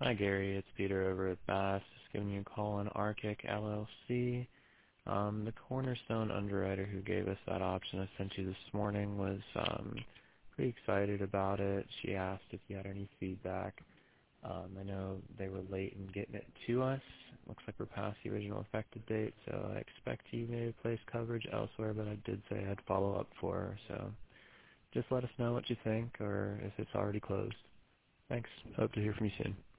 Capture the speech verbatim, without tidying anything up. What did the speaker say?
Hi, Gary. It's Peter over at Bass. Just giving you a call on Arctic L L C. Um, the cornerstone underwriter who gave us that option I sent you this morning was um, pretty excited about it. She asked if you had any feedback. Um, I know they were late in getting it to us. Looks like we're past the original effective date, so I expect you may have placed coverage elsewhere, but I did say I'd follow up for her. So just let us know what you think or if it's already closed. Thanks. Hope to hear from you soon.